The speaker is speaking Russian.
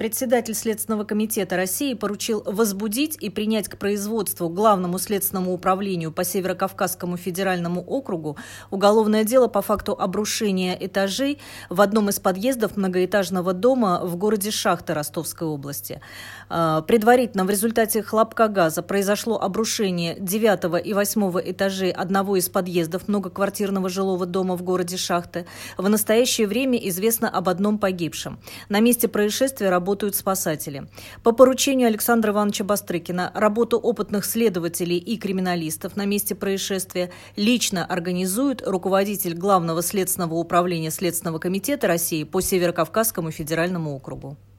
Председатель Следственного комитета России поручил возбудить и принять к производству Главному следственному управлению по Северокавказскому федеральному округу уголовное дело по факту обрушения этажей в одном из подъездов многоэтажного дома в городе Шахта Ростовской области. Предварительно в результате хлопка газа произошло обрушение 9 и 8 этажей одного из подъездов многоквартирного жилого дома в городе Шахта. В настоящее время известно об одном погибшем. На месте происшествия работают спасатели. По поручению Александра Ивановича Бастрыкина работу опытных следователей и криминалистов на месте происшествия лично организует руководитель Главного следственного управления Следственного комитета России по Северокавказскому федеральному округу.